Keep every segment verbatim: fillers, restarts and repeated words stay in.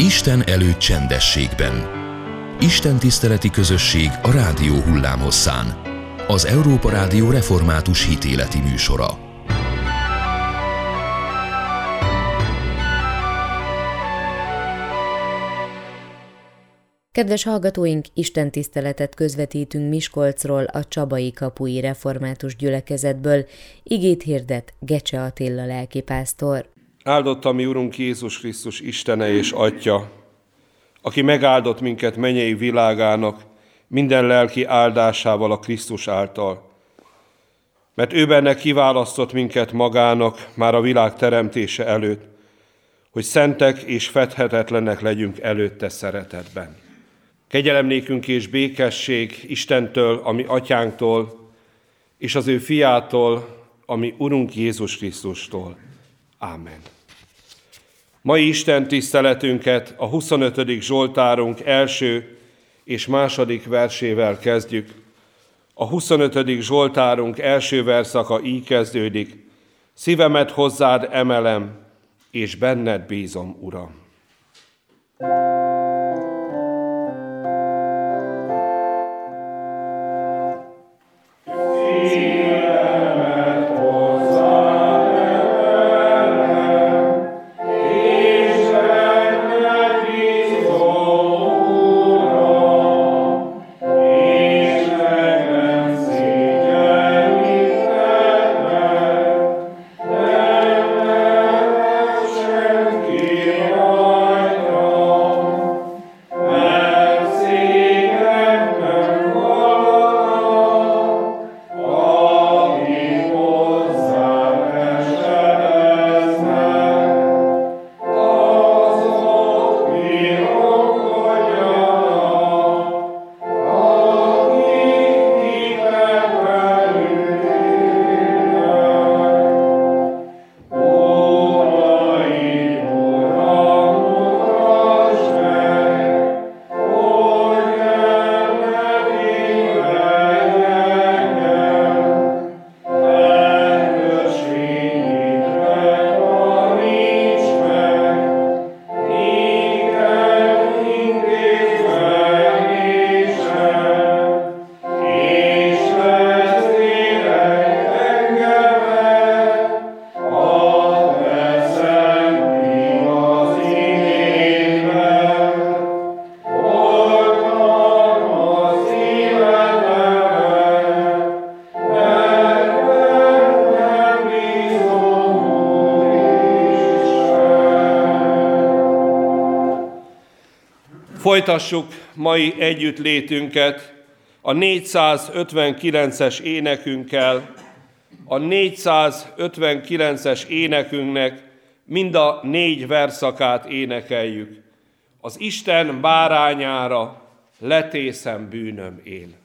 Isten előtt csendességben. Isten tiszteleti közösség a rádió hullámhosszán. Az Európa Rádió református hitéleti műsora. Kedves hallgatóink, Isten tiszteletet közvetítünk Miskolcról, a Csabai Kapui Református Gyülekezetből. Igét hirdet Gecse Attila lelkipásztor. Áldott a mi Urunk Jézus Krisztus Istene és Atya, aki megáldott minket mennyei világának minden lelki áldásával a Krisztus által. Mert ő benne kiválasztott minket magának már a világ teremtése előtt, hogy szentek és fedhetetlenek legyünk előtte szeretetben. Kegyelem nékünk és békesség Istentől, a mi Atyánktól, és az ő fiától, a mi Urunk Jézus Krisztustól. Ámen. Mai Isten tiszteletünket a huszonötödik Zsoltárunk első és második versével kezdjük. A huszonötödik Zsoltárunk első verszaka így kezdődik: Szívemet hozzád emelem, és benned bízom, Uram. Folytassuk mai együttlétünket a négyszázötvenkilences énekünkkel. A négyszázötvenkilences énekünknek mind a négy verszakát énekeljük. Az Isten bárányára letészem bűnöm én.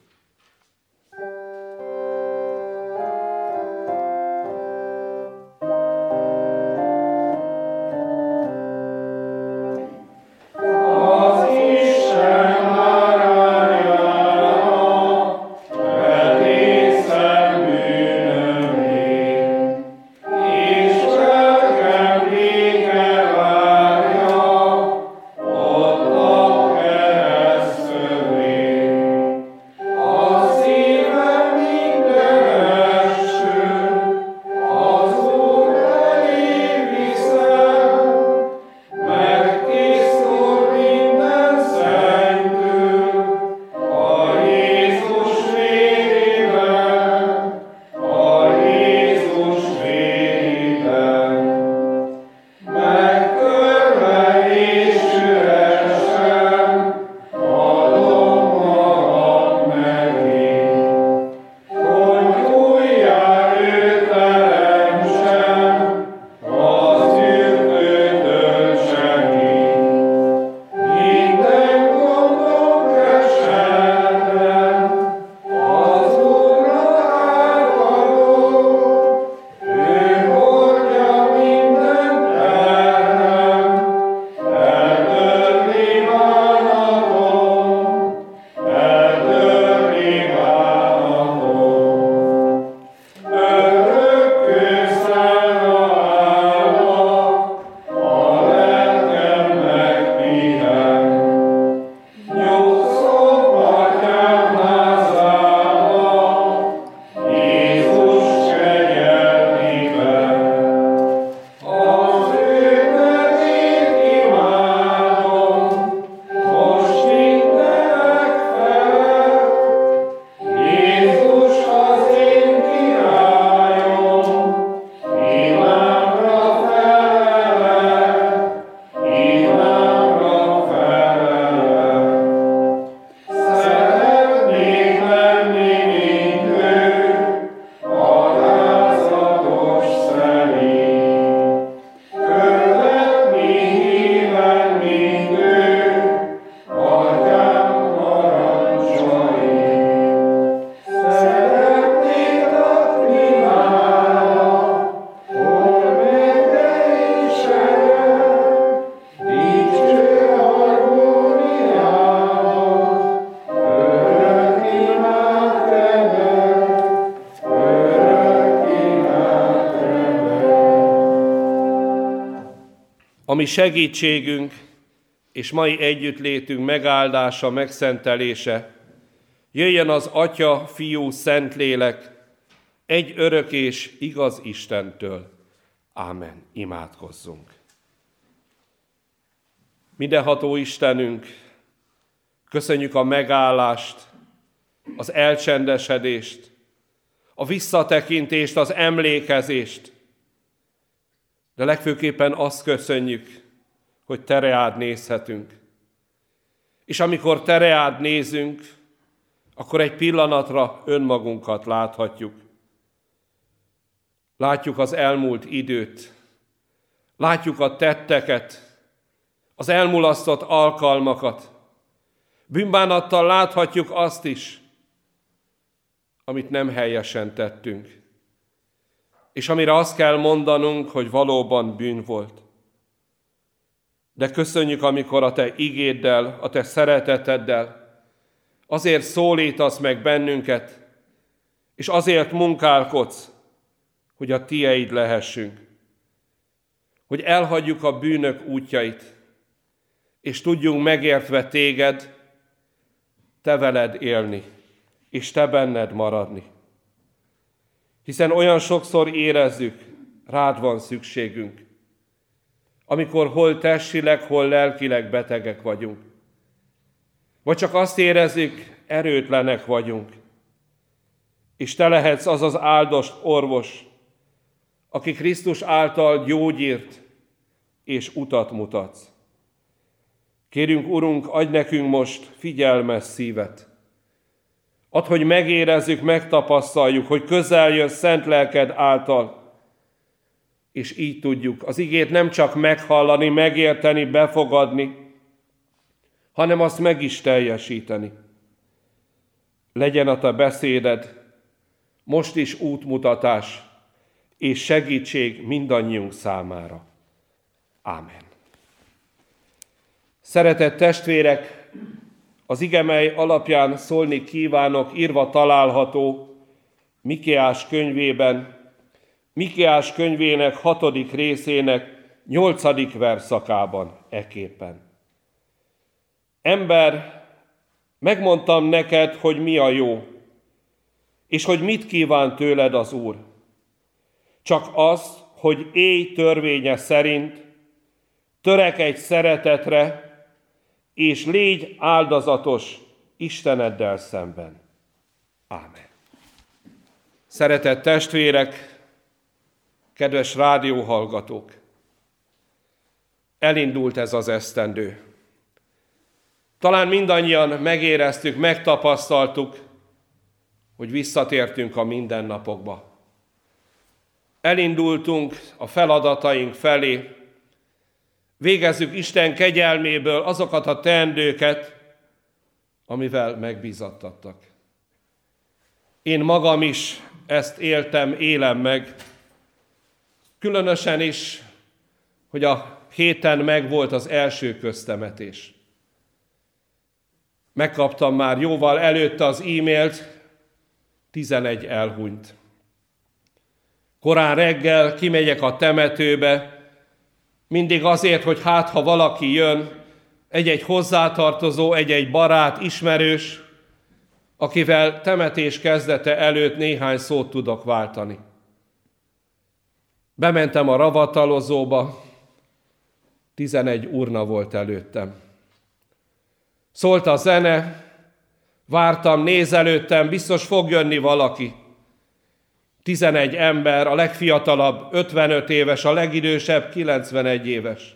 ami segítségünk és mai együttlétünk megáldása, megszentelése, jöjjön az Atya, Fiú, Szentlélek, egy örök és igaz Istentől. Ámen. Imádkozzunk. Mindenható Istenünk, köszönjük a megállást, az elcsendesedést, a visszatekintést, az emlékezést, de legfőképpen azt köszönjük, hogy te reád nézhetünk. És amikor te reád nézünk, akkor egy pillanatra önmagunkat láthatjuk. Látjuk az elmúlt időt, látjuk a tetteket, az elmulasztott alkalmakat. Bűnbánattal láthatjuk azt is, amit nem helyesen tettünk, és amire azt kell mondanunk, hogy valóban bűn volt. De köszönjük, amikor a te igéddel, a te szereteteddel azért szólítasz meg bennünket, és azért munkálkodsz, hogy a tieid lehessünk, hogy elhagyjuk a bűnök útjait, és tudjunk megértve téged, te veled élni, és te benned maradni. Hiszen olyan sokszor érezzük, rád van szükségünk, amikor hol testileg, hol lelkileg betegek vagyunk. Vagy csak azt érezzük, erőtlenek vagyunk. És te lehetsz az az áldott orvos, aki Krisztus által gyógyírt és utat mutatsz. Kérünk, Urunk, adj nekünk most figyelmes szívet. Add, hogy megérezzük, megtapasztaljuk, hogy közel jön szent lelked által, és így tudjuk az igét nem csak meghallani, megérteni, befogadni, hanem azt meg is teljesíteni. Legyen a te beszéded most is útmutatás és segítség mindannyiunk számára. Ámen. Szeretett testvérek, az ige, mely alapján szólni kívánok, írva található Mikéás könyvében, Mikéás könyvének hatodik részének nyolcadik verszakában eképpen. Ember, megmondtam neked, hogy mi a jó, és hogy mit kíván tőled az Úr. Csak az, hogy élj törvénye szerint, törekedj szeretetre, és légy áldozatos Isteneddel szemben. Ámen. Szeretett testvérek, kedves rádióhallgatók! Elindult ez az esztendő. Talán mindannyian megéreztük, megtapasztaltuk, hogy visszatértünk a mindennapokba. Elindultunk a feladataink felé, végezzük Isten kegyelméből azokat a teendőket, amivel megbízattattak. Én magam is ezt éltem, élem meg, különösen is, hogy a héten megvolt az első köztemetés. Megkaptam már jóval előtte az e-mailt, tizenegy elhunyt. Korán reggel kimegyek a temetőbe, mindig azért, hogy hát, ha valaki jön, egy-egy hozzátartozó, egy-egy barát, ismerős, akivel temetés kezdete előtt néhány szót tudok váltani. Bementem a ravatalozóba, tizenegy urna volt előttem. Szólt a zene, vártam, nézelődtem, biztos fog jönni valaki. tizenegy ember, a legfiatalabb ötvenöt éves, a legidősebb kilencvenegy éves.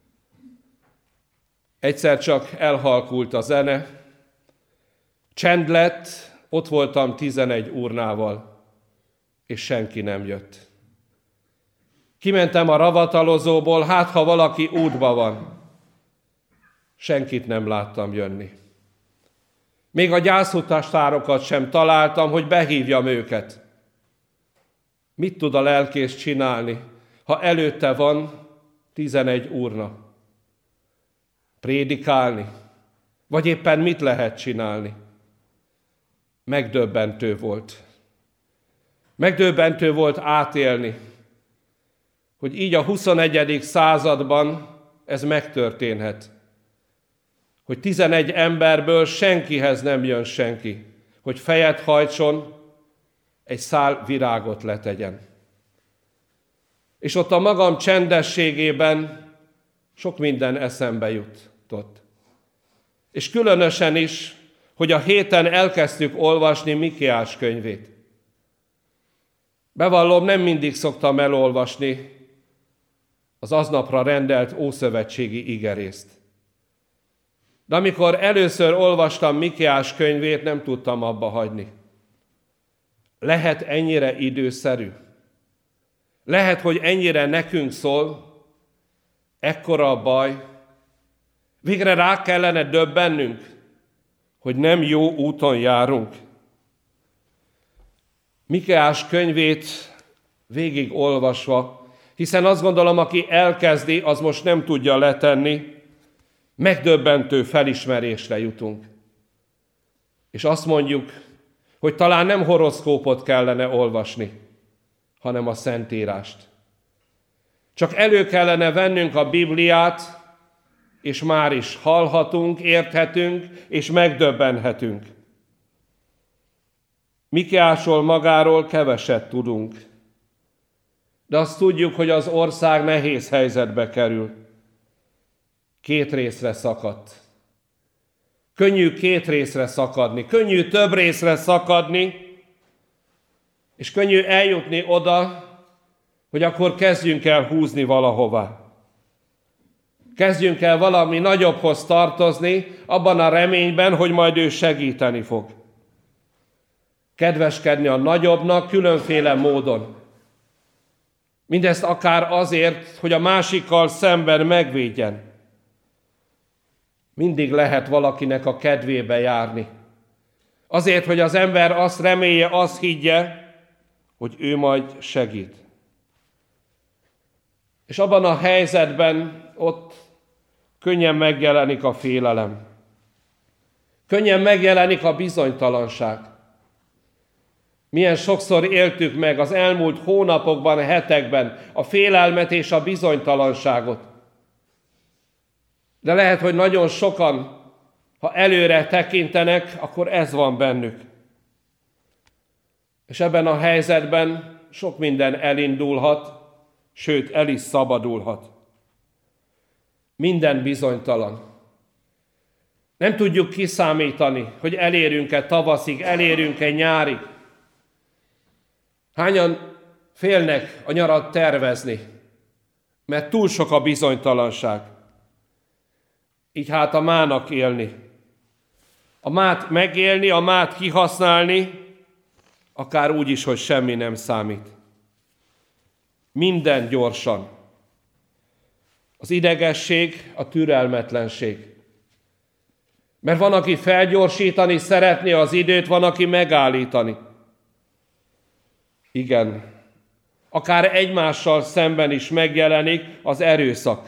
Egyszer csak elhalkult a zene, csend lett, ott voltam tizenegy urnával, és senki nem jött. Kimentem a ravatalozóból, hát ha valaki útba van. Senkit nem láttam jönni. Még a gyászhutastárokat sem találtam, hogy behívjam őket. Mit tud a lelkész csinálni, ha előtte van tizenegy urna? Prédikálni? Vagy éppen mit lehet csinálni? Megdöbbentő volt. Megdöbbentő volt átélni, hogy így a huszonegyedik században ez megtörténhet. Hogy tizenegy emberből senkihez nem jön senki, hogy fejet hajtson, egy szál virágot letegyen. És ott a magam csendességében sok minden eszembe jutott. És különösen is, hogy a héten elkezdtük olvasni Mikéás könyvét. Bevallom, nem mindig szoktam elolvasni az aznapra rendelt ószövetségi igerészt. De amikor először olvastam Mikéás könyvét, nem tudtam abba hagyni. Lehet ennyire időszerű? Lehet, hogy ennyire nekünk szól? Ekkora a baj? Végre rá kellene döbbennünk, hogy nem jó úton járunk. Mikéás könyvét végig olvasva, hiszen azt gondolom, aki elkezdi, az most nem tudja letenni, megdöbbentő felismerésre jutunk. És azt mondjuk, hogy talán nem horoszkópot kellene olvasni, hanem a Szentírást. Csak elő kellene vennünk a Bibliát, és már is hallhatunk, érthetünk, és megdöbbenhetünk. Mikéásról magáról keveset tudunk, de azt tudjuk, hogy az ország nehéz helyzetbe kerül. Két részre szakadt. Könnyű két részre szakadni, könnyű több részre szakadni, és könnyű eljutni oda, hogy akkor kezdjünk el húzni valahová. Kezdjünk el valami nagyobbhoz tartozni, abban a reményben, hogy majd ő segíteni fog. Kedveskedni a nagyobbnak különféle módon. Mindezt akár azért, hogy a másikkal szemben megvédjen. Mindig lehet valakinek a kedvébe járni. Azért, hogy az ember azt remélje, azt higgye, hogy ő majd segít. És abban a helyzetben ott könnyen megjelenik a félelem. Könnyen megjelenik a bizonytalanság. Milyen sokszor éltük meg az elmúlt hónapokban, hetekben a félelmet és a bizonytalanságot. De lehet, hogy nagyon sokan, ha előre tekintenek, akkor ez van bennük. És ebben a helyzetben sok minden elindulhat, sőt, el is szabadulhat. Minden bizonytalan. Nem tudjuk kiszámítani, hogy elérünk-e tavaszig, elérünk-e nyárig. Hányan félnek a nyarat tervezni, mert túl sok a bizonytalanság. Így hát a mának élni. A mát megélni, a mát kihasználni, akár úgy is, hogy semmi nem számít. Minden gyorsan. Az idegesség, a türelmetlenség. Mert van, aki felgyorsítani szeretné az időt, van, aki megállítani. Igen, akár egymással szemben is megjelenik az erőszak.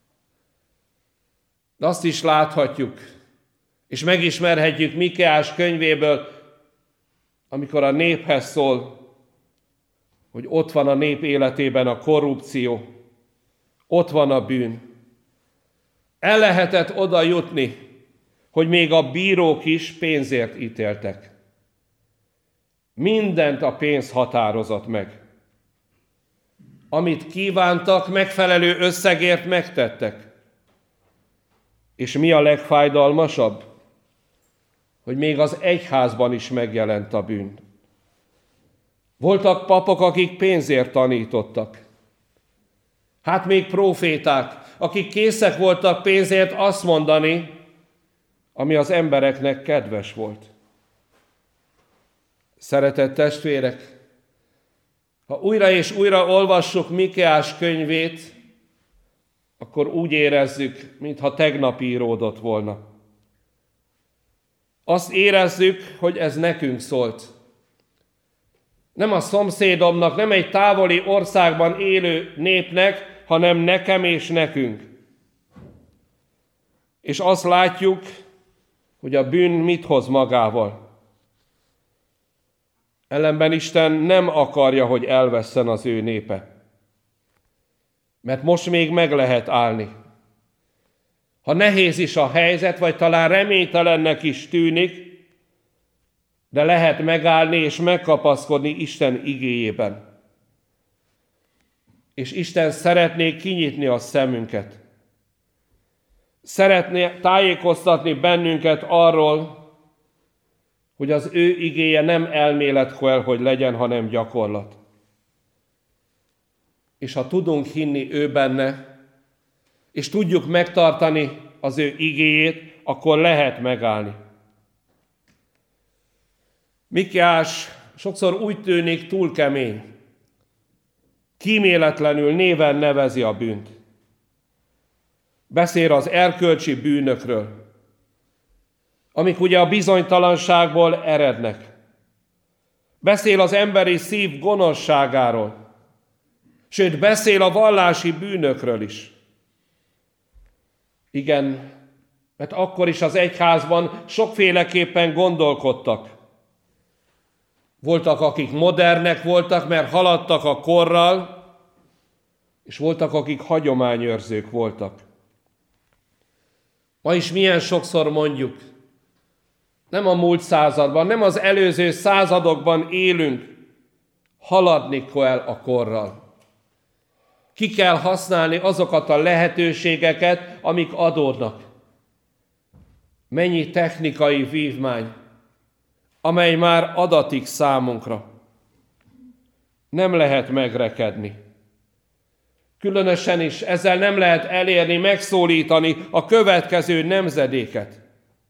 De azt is láthatjuk, és megismerhetjük Mikéás könyvéből, amikor a néphez szól, hogy ott van a nép életében a korrupció, ott van a bűn. El lehetett oda jutni, hogy még a bírók is pénzért ítéltek. Mindent a pénz határozott meg. Amit kívántak, megfelelő összegért megtettek. És mi a legfájdalmasabb? Hogy még az egyházban is megjelent a bűn. Voltak papok, akik pénzért tanítottak. Hát még próféták, akik készek voltak pénzért azt mondani, ami az embereknek kedves volt. Szeretett testvérek, ha újra és újra olvassuk Mikéás könyvét, akkor úgy érezzük, mintha tegnap íródott volna. Azt érezzük, hogy ez nekünk szólt. Nem a szomszédomnak, nem egy távoli országban élő népnek, hanem nekem és nekünk. És azt látjuk, hogy a bűn mit hoz magával. Ellenben Isten nem akarja, hogy elvesszen az ő népe. Mert most még meg lehet állni. ha nehéz is a helyzet, vagy talán reménytelennek is tűnik, de lehet megállni és megkapaszkodni Isten igéjében. És Isten szeretné kinyitni a szemünket. Szeretné tájékoztatni bennünket arról, hogy az ő igéje nem elmélet kell, hogy legyen, hanem gyakorlat. És ha tudunk hinni ő benne, és tudjuk megtartani az ő igéjét, akkor lehet megállni. Mikiás sokszor úgy tűnik túl kemény. Kíméletlenül néven nevezi a bűnt. Beszél az erkölcsi bűnökről, amik ugye a bizonytalanságból erednek. Beszél az emberi szív gonoszságáról, sőt beszél a vallási bűnökről is. Igen, mert akkor is az egyházban sokféleképpen gondolkodtak. Voltak, akik modernek voltak, mert haladtak a korral, és voltak, akik hagyományőrzők voltak. Ma is milyen sokszor mondjuk, nem a múlt században, nem az előző századokban élünk, haladni kell a korral. Ki kell használni azokat a lehetőségeket, amik adódnak. Mennyi technikai vívmány, amely már adatik számunkra. Nem lehet megrekedni. Különösen is ezzel nem lehet elérni, megszólítani a következő nemzedéket.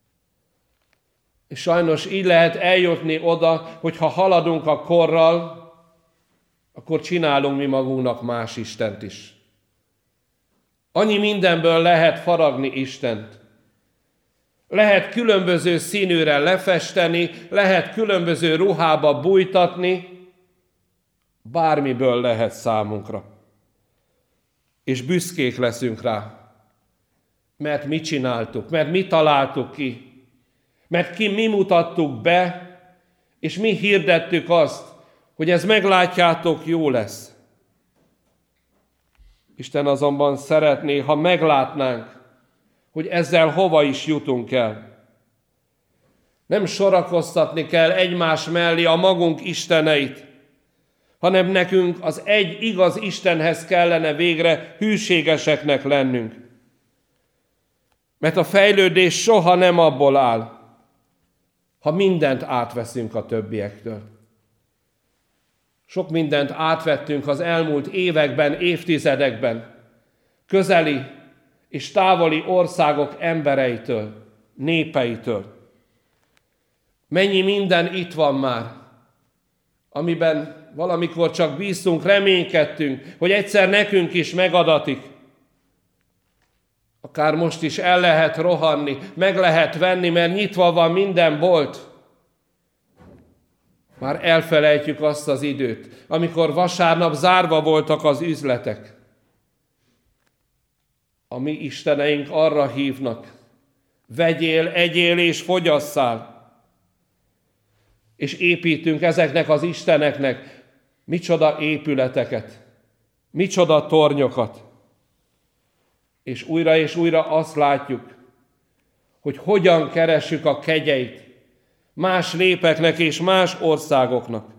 És sajnos így lehet eljutni oda, hogy ha haladunk a korral, akkor csinálunk mi magunknak más istent is. Annyi mindenből lehet faragni Istent. Lehet különböző színűre lefesteni, lehet különböző ruhába bújtatni, bármiből lehet számunkra. És büszkék leszünk rá, mert mi csináltuk, mert mi találtuk ki, mert ki mi mutattuk be, és mi hirdettük azt, hogy ez meglátjátok, jó lesz. Isten azonban szeretné, ha meglátnánk, hogy ezzel hova is jutunk el. Nem sorakoztatni kell egymás mellé a magunk isteneit, hanem nekünk az egy igaz Istenhez kellene végre hűségeseknek lennünk. Mert a fejlődés soha nem abból áll, ha mindent átveszünk a többiektől. Sok mindent átvettünk az elmúlt években, évtizedekben, közeli és távoli országok embereitől, népeitől. Mennyi minden itt van már, amiben valamikor csak bíztunk, reménykedtünk, hogy egyszer nekünk is megadatik. Akár most is el lehet rohanni, meg lehet venni, mert nyitva van minden bolt. Már elfelejtjük azt az időt, amikor vasárnap zárva voltak az üzletek. A mi isteneink arra hívnak, vegyél, egyél és fogyasszál. És építünk ezeknek az isteneknek micsoda épületeket, micsoda tornyokat. És újra és újra azt látjuk, hogy hogyan keressük a kegyeit más népeknek és más országoknak.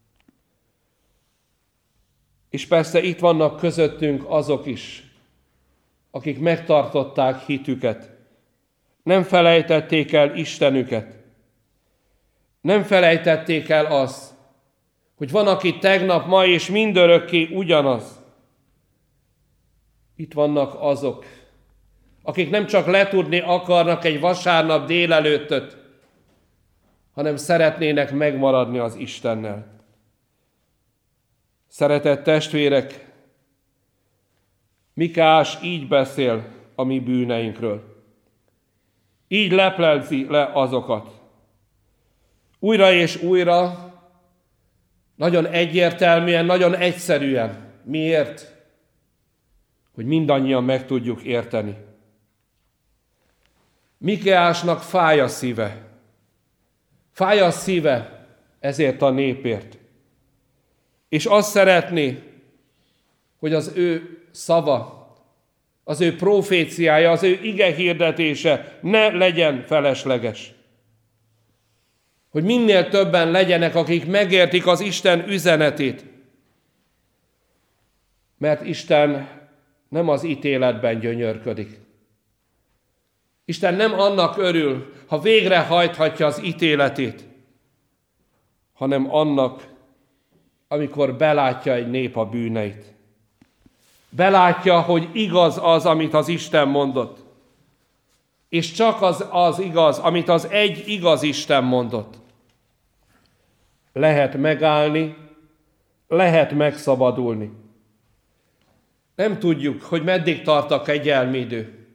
És persze itt vannak közöttünk azok is, akik megtartották hitüket, nem felejtették el Istenüket, nem felejtették el azt, hogy van, aki tegnap, ma és mindörökké ugyanaz. Itt vannak azok, akik nem csak letudni akarnak egy vasárnap délelőttöt, hanem szeretnének megmaradni az Istennel. Szeretett testvérek, Mikás így beszél a mi bűneinkről. Így leplezi le azokat. Újra és újra, nagyon egyértelműen, nagyon egyszerűen. Miért? Hogy mindannyian meg tudjuk érteni. Mikiásnak fáj a szíve. Fáj a szíve ezért a népért. És azt szeretné, hogy az ő szava, az ő proféciája, az ő ige hirdetése ne legyen felesleges. Hogy minél többen legyenek, akik megértik az Isten üzenetét. Mert Isten nem az ítéletben gyönyörködik. Isten nem annak örül, ha végrehajthatja az ítéletét, hanem annak, amikor belátja egy nép a bűneit. Belátja, hogy igaz az, amit az Isten mondott. És csak az az igaz, amit az egy igaz Isten mondott. Lehet megállni, lehet megszabadulni. Nem tudjuk, hogy meddig tart a kegyelmi idő.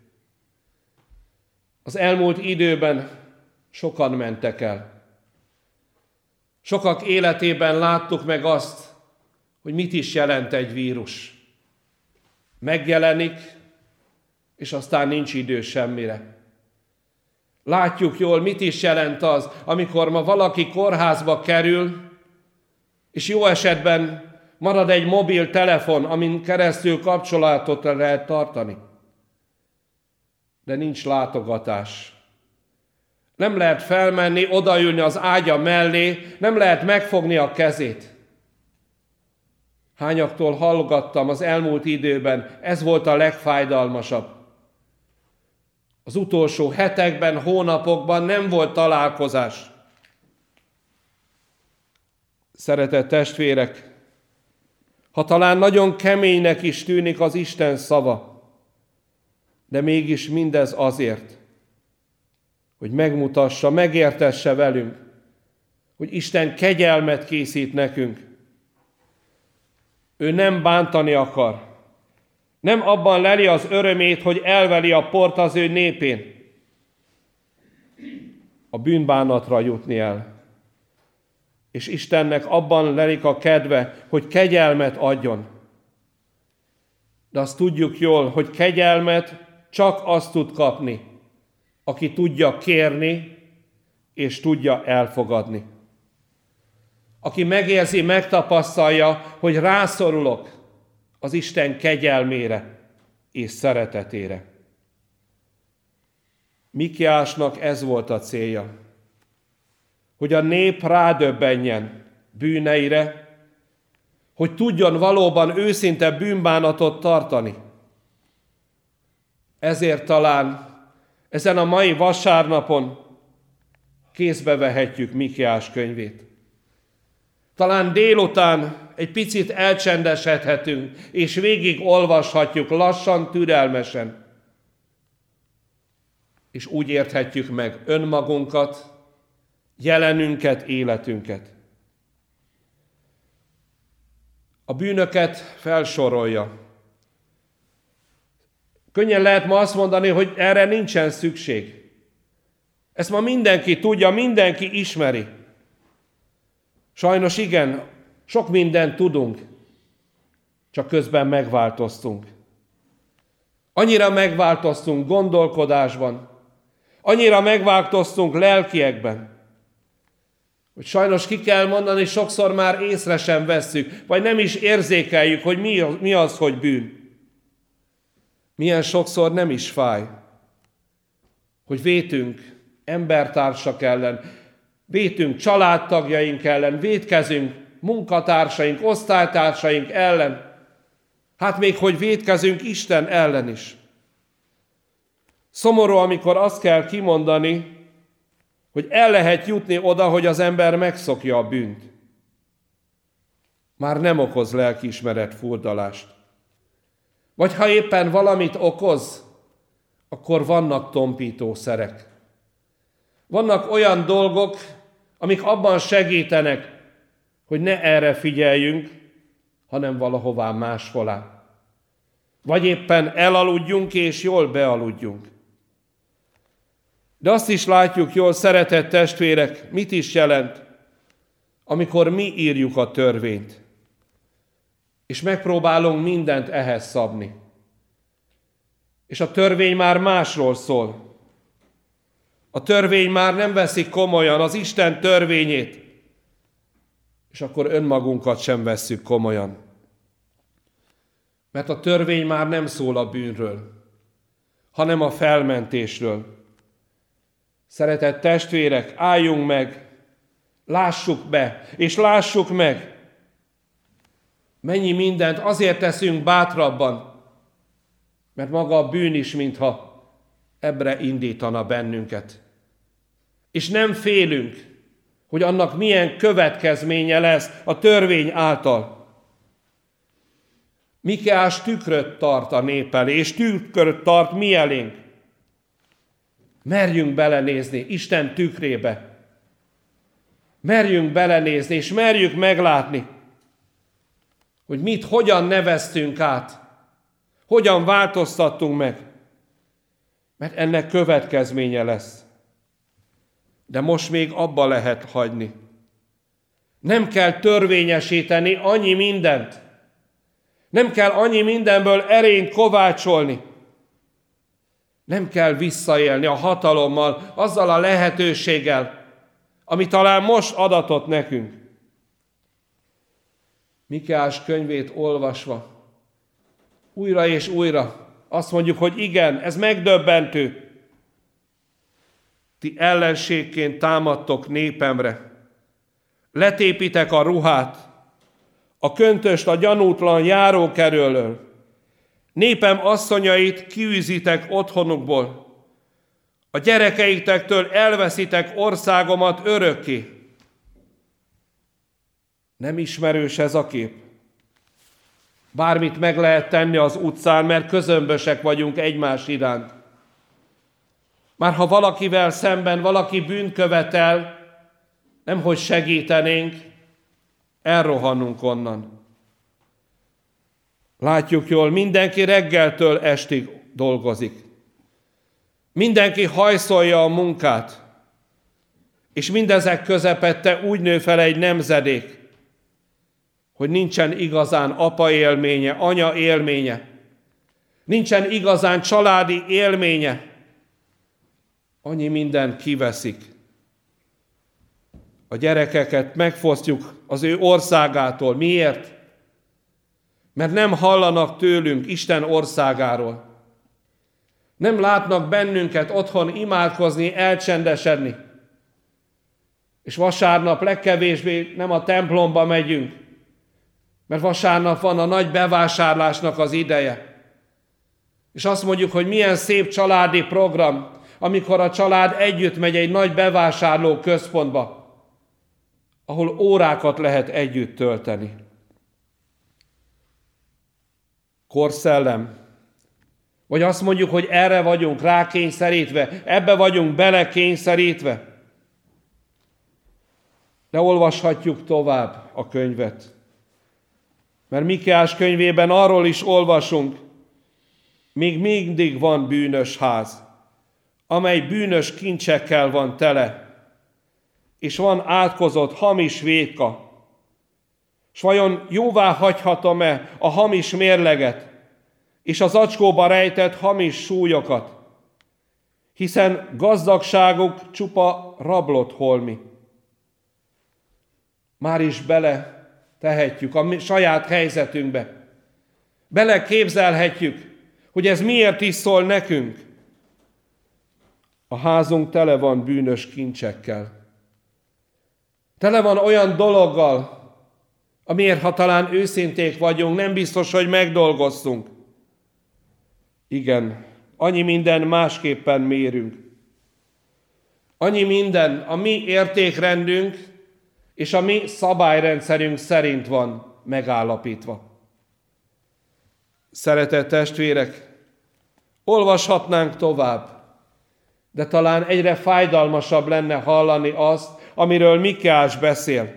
Az elmúlt időben sokan mentek el. Sokak életében láttuk meg azt, hogy mit is jelent egy vírus. Megjelenik, és aztán nincs idő semmire. Látjuk jól, mit is jelent az, amikor ma valaki kórházba kerül, és jó esetben marad egy mobil telefon, amin keresztül kapcsolatot lehet tartani. De nincs látogatás. Nem lehet felmenni, odaülni az ágya mellé, nem lehet megfogni a kezét. Hányaktól hallgattam az elmúlt időben, ez volt a legfájdalmasabb. Az utolsó hetekben, hónapokban nem volt találkozás. Szeretett testvérek, ha talán nagyon keménynek is tűnik az Isten szava, de mégis mindez azért, hogy megmutassa, megértesse velünk, hogy Isten kegyelmet készít nekünk. Ő nem bántani akar. Nem abban leli az örömét, hogy elveli a port az ő népén. A bűnbánatra jutni el. És Istennek abban lelik a kedve, hogy kegyelmet adjon. De azt tudjuk jól, hogy kegyelmet csak azt tud kapni, aki tudja kérni, és tudja elfogadni. Aki megérzi, megtapasztalja, hogy rászorulok az Isten kegyelmére és szeretetére. Mikiásnak ez volt a célja, hogy a nép rádöbbenjen bűneire, hogy tudjon valóban őszinte bűnbánatot tartani. Ezért talán ezen a mai vasárnapon kézbe vehetjük Mikiás könyvét. Talán délután egy picit elcsendesedhetünk, és végig olvashatjuk lassan, türelmesen. És úgy érthetjük meg önmagunkat, jelenünket, életünket. A bűnöket felsorolja. Könnyen lehet ma azt mondani, hogy erre nincsen szükség. Ezt ma mindenki tudja, mindenki ismeri. Sajnos igen, sok mindent tudunk, csak közben megváltoztunk. Annyira megváltoztunk gondolkodásban, annyira megváltoztunk lelkiekben, hogy sajnos ki kell mondani, sokszor már észre sem vesszük, vagy nem is érzékeljük, hogy mi az, mi az, hogy bűn. Milyen sokszor nem is fáj, hogy vétünk embertársak ellen, vétünk családtagjaink ellen, vétkezünk munkatársaink, osztálytársaink ellen, hát még hogy vétkezünk Isten ellen is. Szomorú, amikor azt kell kimondani, hogy el lehet jutni oda, hogy az ember megszokja a bűnt. Már nem okoz lelkiismeret furdalást. Vagy ha éppen valamit okoz, akkor vannak tompítószerek. Vannak olyan dolgok, amik abban segítenek, hogy ne erre figyeljünk, hanem valahová máshová. Vagy éppen elaludjunk és jól bealudjunk. De azt is látjuk jól, szeretett testvérek, mit is jelent, amikor mi írjuk a törvényt, és megpróbálunk mindent ehhez szabni. És a törvény már másról szól. A törvény már nem veszik komolyan az Isten törvényét, és akkor önmagunkat sem vesszük komolyan. Mert a törvény már nem szól a bűnről. hanem a felmentésről. Szeretett testvérek, álljunk meg, lássuk be, és lássuk meg, mennyi mindent azért teszünk bátrabban, mert maga a bűn is, mintha ebbre indítana bennünket. És nem félünk, hogy annak milyen következménye lesz a törvény által. Mikeás tükröt tart a nép elé, és tükröt tart mi elénk. Merjünk belenézni Isten tükrébe. Merjünk belenézni, és merjük meglátni, hogy mit, hogyan neveztünk át, hogyan változtattunk meg, mert ennek következménye lesz. De most még abba lehet hagyni. Nem kell törvényesíteni annyi mindent. Nem kell annyi mindenből erényt kovácsolni. Nem kell visszaélni a hatalommal, azzal a lehetőséggel, ami talán most adatott nekünk. Mikeás könyvét olvasva, újra és újra azt mondjuk, hogy igen, ez megdöbbentő. Ti ellenségként támadtok népemre, letépitek a ruhát, a köntöst a gyanútlan járókerülől, népem asszonyait kiűzitek otthonukból, a gyerekeitektől elveszitek országomat örökké. Nem ismerős ez a kép? Bármit meg lehet tenni az utcán, mert közömbösek vagyunk egymás iránt. Már ha valakivel szemben valaki bűnt követel, nemhogy segítenénk, elrohannunk onnan. Látjuk jól, mindenki reggeltől estig dolgozik. Mindenki hajszolja a munkát, és mindezek közepette úgy nő fel egy nemzedék, hogy nincsen igazán apa élménye, anya élménye, nincsen igazán családi élménye. Annyi mindent kiveszik. A gyerekeket megfosztjuk az ő országától. Miért? Mert nem hallanak tőlünk Isten országáról. Nem látnak bennünket otthon imádkozni, elcsendesedni. És vasárnap legkevésbé nem a templomba megyünk, mert vasárnap van a nagy bevásárlásnak az ideje. És azt mondjuk, hogy milyen szép családi program, amikor a család együtt megy egy nagy bevásárló központba, ahol órákat lehet együtt tölteni. Korszellem. Vagy azt mondjuk, hogy erre vagyunk rákényszerítve, ebbe vagyunk belekényszerítve. De olvashatjuk tovább a könyvet. Mert Mikeás könyvében arról is olvasunk, még mindig van bűnös ház, amely bűnös kincsekkel van tele, és van átkozott hamis vétka. S vajon jóvá hagyhatom-e a hamis mérleget, és az acskóba rejtett hamis súlyokat, hiszen gazdagságuk csupa rablott holmi. Már is bele tehetjük a saját helyzetünkbe. Bele képzelhetjük, hogy ez miért is szól nekünk. A házunk tele van bűnös kincsekkel. Tele van olyan dologgal, amiért, ha talán őszinték vagyunk, nem biztos, hogy megdolgoztunk. Igen, annyi minden másképpen mérünk. Annyi minden a mi értékrendünk és a mi szabályrendszerünk szerint van megállapítva. Szeretett testvérek, olvashatnánk tovább, de talán egyre fájdalmasabb lenne hallani azt, amiről Mikeás beszél.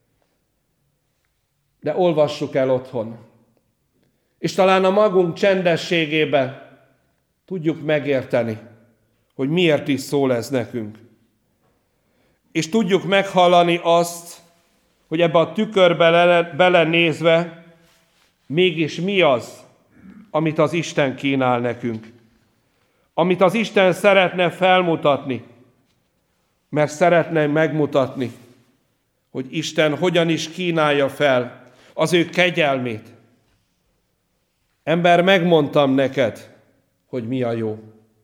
De olvassuk el otthon. És talán a magunk csendességében tudjuk megérteni, hogy miért is szól ez nekünk. És tudjuk meghallani azt, hogy ebbe a tükörbe belenézve mégis mi az, amit az Isten kínál nekünk. Amit az Isten szeretne felmutatni, mert szeretne megmutatni, hogy Isten hogyan is kínálja fel az ő kegyelmét. Ember, megmondtam neked, hogy mi a jó.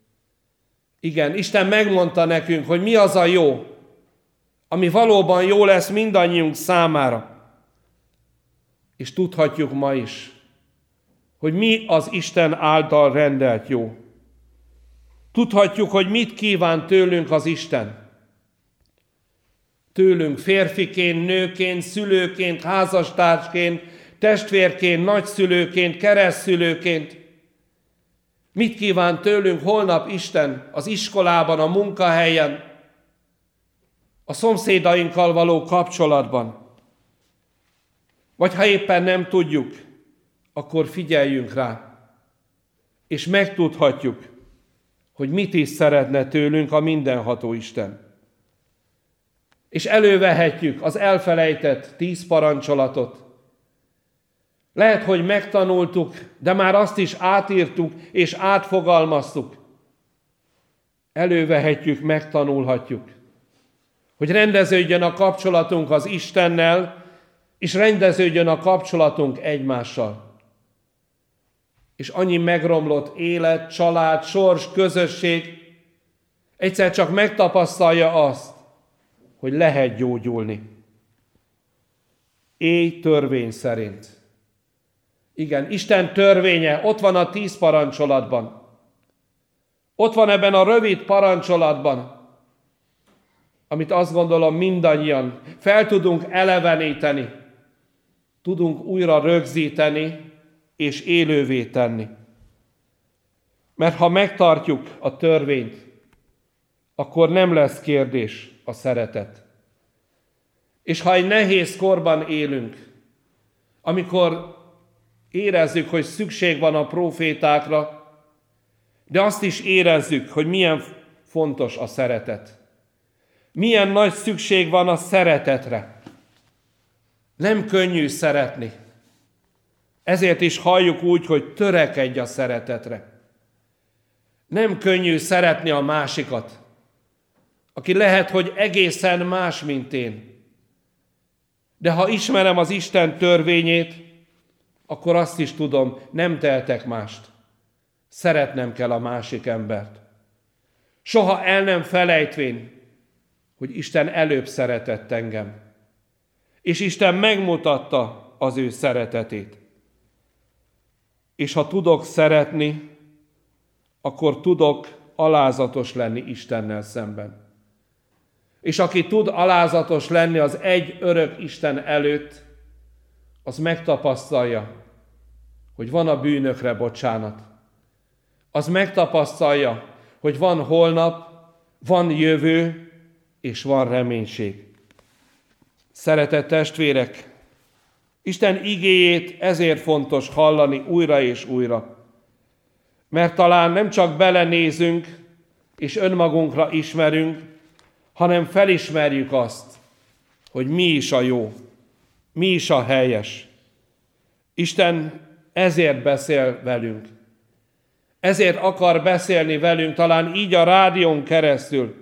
Igen, Isten megmondta nekünk, hogy mi az a jó, ami valóban jó lesz mindannyiunk számára. És tudhatjuk ma is, hogy mi az Isten által rendelt jó. Tudhatjuk, hogy mit kíván tőlünk az Isten. Tőlünk férfiként, nőként, szülőként, házastársként, testvérként, nagyszülőként, keresztszülőként. Mit kíván tőlünk holnap Isten az iskolában, a munkahelyen, a szomszédainkkal való kapcsolatban? Vagy ha éppen nem tudjuk, akkor figyeljünk rá, és megtudhatjuk, hogy mit is szeretne tőlünk a mindenható Isten. És elővehetjük az elfelejtett tíz parancsolatot. Lehet, hogy megtanultuk, de már azt is átírtuk és átfogalmaztuk. Elővehetjük, megtanulhatjuk, hogy rendeződjön a kapcsolatunk az Istennel, és rendeződjön a kapcsolatunk egymással. És annyi megromlott élet, család, sors, közösség egyszer csak megtapasztalja azt, hogy lehet gyógyulni. Élj törvény szerint. Igen, Isten törvénye ott van a tíz parancsolatban. Ott van ebben a rövid parancsolatban, amit azt gondolom mindannyian fel tudunk eleveníteni, tudunk újra rögzíteni és élővé tenni. Mert ha megtartjuk a törvényt, akkor nem lesz kérdés a szeretet. És ha egy nehéz korban élünk, amikor érezzük, hogy szükség van a prófétákra, de azt is érezzük, hogy milyen fontos a szeretet. Milyen nagy szükség van a szeretetre. Nem könnyű szeretni. Ezért is halljuk úgy, hogy törekedj a szeretetre. Nem könnyű szeretni a másikat, aki lehet, hogy egészen más, mint én. De ha ismerem az Isten törvényét, akkor azt is tudom, nem tehetek mást. Szeretnem kell a másik embert. Soha el nem felejtvén, hogy Isten előbb szeretett engem. És Isten megmutatta az ő szeretetét. És ha tudok szeretni, akkor tudok alázatos lenni Istennel szemben. És aki tud alázatos lenni az egy örök Isten előtt, az megtapasztalja, hogy van a bűnökre bocsánat. Az megtapasztalja, hogy van holnap, van jövő, és van reménység. Szeretett testvérek, Isten igéjét ezért fontos hallani újra és újra. Mert talán nem csak belenézünk, és önmagunkra ismerünk, hanem felismerjük azt, hogy mi is a jó, mi is a helyes. Isten ezért beszél velünk. Ezért akar beszélni velünk, talán így a rádión keresztül,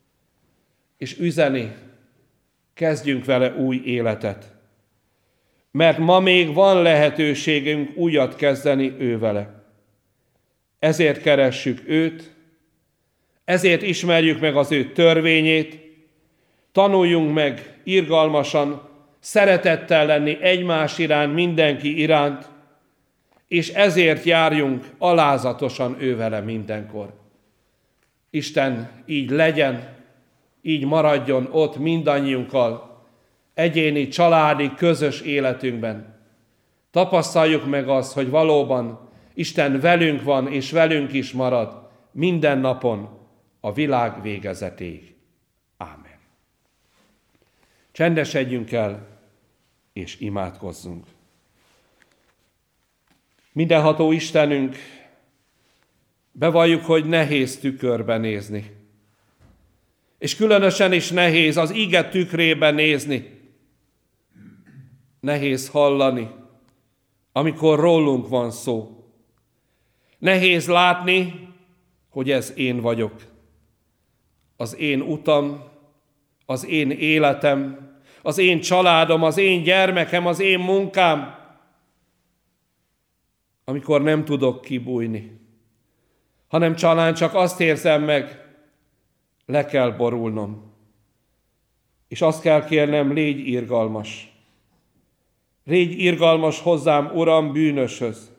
és üzeni, kezdjünk vele új életet. Mert ma még van lehetőségünk újat kezdeni ő vele. Ezért keressük őt, ezért ismerjük meg az ő törvényét, tanuljunk meg irgalmasan, szeretettel lenni egymás iránt, mindenki iránt, és ezért járjunk alázatosan ő vele mindenkor. Isten így legyen, így maradjon ott mindannyiunkkal, egyéni, családi, közös életünkben. Tapasztaljuk meg azt, hogy valóban Isten velünk van, és velünk is marad minden napon a világ végezetéig. Ámen. Csendesedjünk el, és imádkozzunk. Mindenható Istenünk, bevalljuk, hogy nehéz tükörbe nézni. És különösen is nehéz az ige tükrében nézni. Nehéz hallani, amikor rólunk van szó. Nehéz látni, hogy ez én vagyok. Az én utam, az én életem, az én családom, az én gyermekem, az én munkám. Amikor nem tudok kibújni. hanem talán csak azt érzem meg, le kell borulnom. És azt kell kérnem, légy irgalmas. Légy irgalmas hozzám, Uram, bűnöshöz.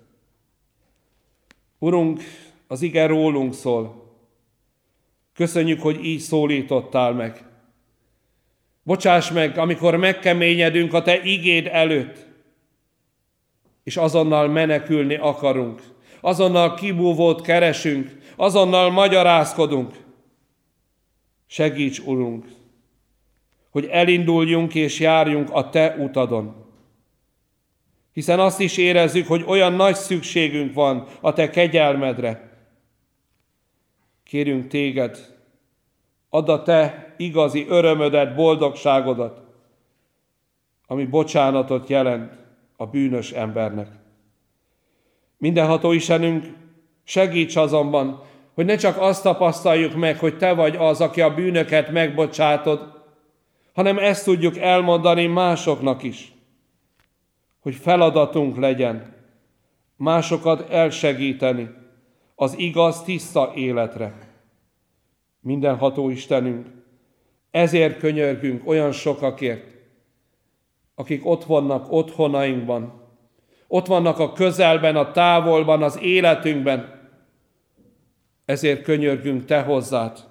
Urunk, az ige rólunk szól. Köszönjük, hogy így szólítottál meg. Bocsáss meg, amikor megkeményedünk a Te igéd előtt, és azonnal menekülni akarunk. Azonnal kibúvót keresünk, azonnal magyarázkodunk. Segíts, Urunk, hogy elinduljunk és járjunk a Te utadon. Hiszen azt is érezzük, hogy olyan nagy szükségünk van a Te kegyelmedre. Kérünk Téged, add a Te igazi örömödet, boldogságodat, ami bocsánatot jelent a bűnös embernek. Mindenható Istenünk, segíts azonban, hogy ne csak azt tapasztaljuk meg, hogy Te vagy az, aki a bűnöket megbocsátod, hanem ezt tudjuk elmondani másoknak is, hogy feladatunk legyen másokat elsegíteni az igaz, tiszta életre. Mindenható Istenünk, ezért könyörgünk olyan sokakért, akik ott vannak otthonainkban, ott vannak a közelben, a távolban, az életünkben. Ezért könyörgünk Te hozzád,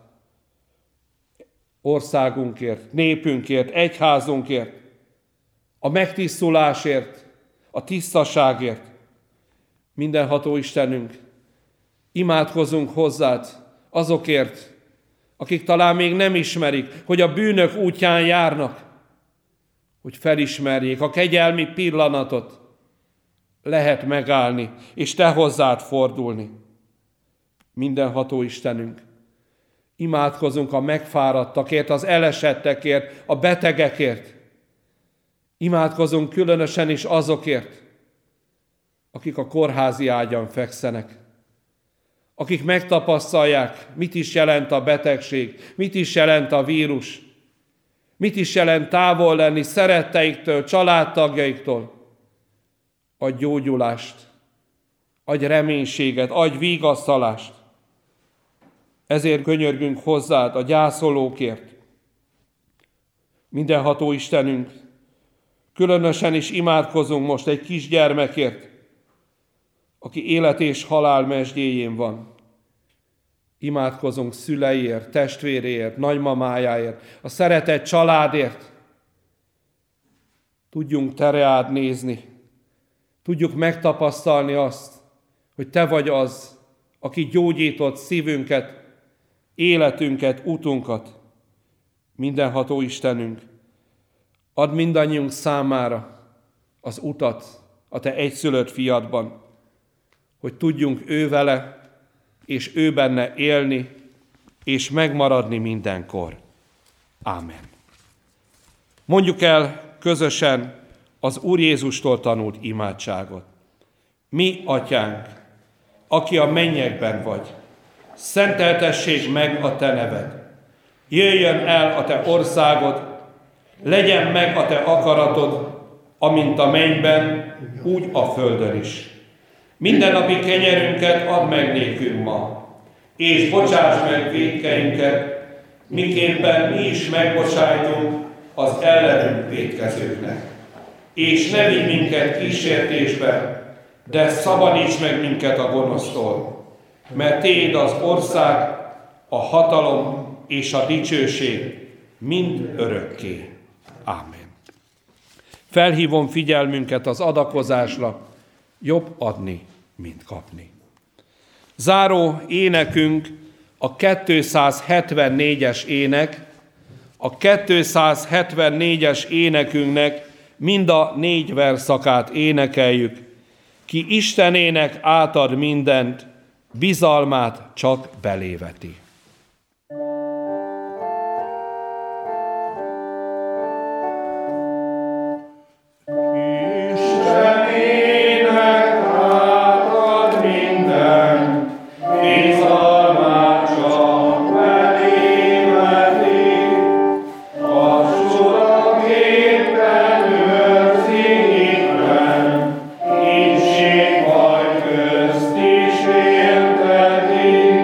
országunkért, népünkért, egyházunkért, a megtisztulásért, a tisztaságért. Mindenható Istenünk, imádkozunk hozzád azokért, akik talán még nem ismerik, hogy a bűnök útján járnak, hogy felismerjék a kegyelmi pillanatot, lehet megállni, és Te hozzád fordulni. Mindenható Istenünk, imádkozunk a megfáradtakért, az elesettekért, a betegekért. Imádkozunk különösen is azokért, akik a kórházi ágyon fekszenek, akik megtapasztalják, mit is jelent a betegség, mit is jelent a vírus, mit is jelent távol lenni szeretteiktől, családtagjaiktól. Adj gyógyulást, adj reménységet, adj vigasztalást. Ezért könyörgünk hozzád a gyászolókért. Mindenható Istenünk, különösen is imádkozunk most egy kisgyermekért, aki élet és halál mesdjéjén van. Imádkozunk szüleiért, testvéréért, nagymamájáért, a szeretett családért. Tudjunk Te reád nézni, tudjuk megtapasztalni azt, hogy Te vagy az, aki gyógyított szívünket, életünket, utunkat. Mindenható Istenünk, add mindannyiunk számára az utat a Te egyszülött fiadban, hogy tudjunk ő vele, és ő benne élni, és megmaradni mindenkor. Ámen. Mondjuk el közösen az Úr Jézustól tanult imádságot. Mi, Atyánk, aki a mennyekben vagy, szenteltessék meg a Te neved. Jöjjön el a Te országod, legyen meg a Te akaratod, amint a mennyben, úgy a földön is. Mindennapi kenyerünket add meg nékünk ma, és bocsáss meg vétkeinket, miképpen mi is megbocsájtunk az ellenünk vétkezőknek. És ne vigy minket kísértésbe, de szabadíts meg minket a gonosztól, mert Téd az ország, a hatalom és a dicsőség mind örökké. Ámen. Felhívom figyelmünket az adakozásra, jobb adni, mint kapni. Záró énekünk a kétszázhetvennégyes ének, a kétszázhetvennégyes énekünknek mind a négy verszakát énekeljük. Ki Istenének átad mindent, bizalmát csak beléveti. Közt is élteti,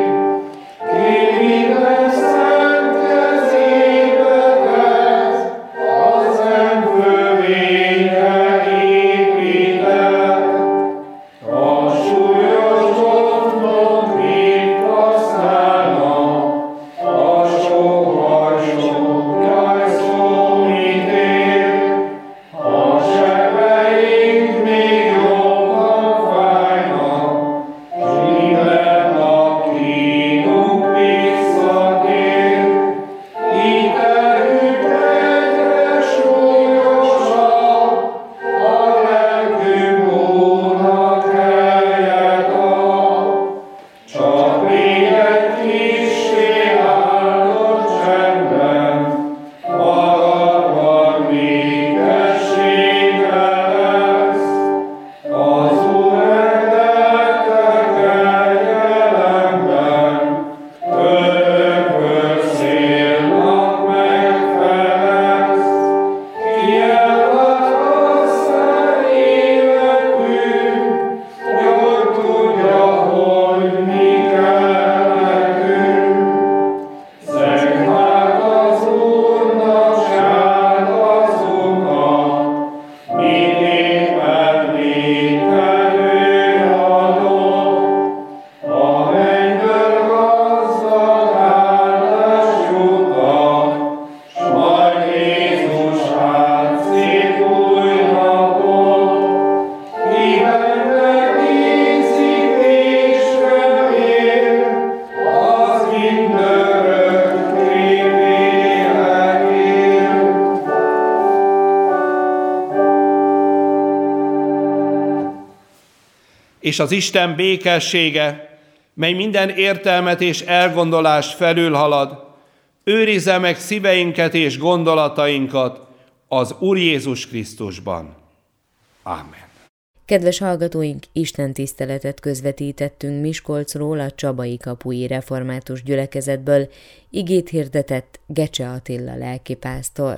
és az Isten békessége, mely minden értelmet és elgondolást felülhalad, őrizze meg szíveinket és gondolatainkat az Úr Jézus Krisztusban. Ámen. Kedves hallgatóink, Isten tiszteletet közvetítettünk Miskolcról, a Csabai Kapui Református Gyülekezetből, igét hirdetett Gecse Attila lelkipásztor.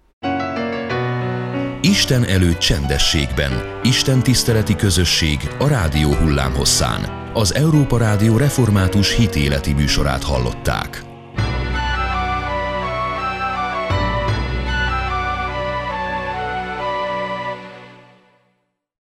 Isten előtt csendességben, Isten tiszteleti közösség a rádió hullámhosszán. Az Európa Rádió református hitéleti műsorát hallották.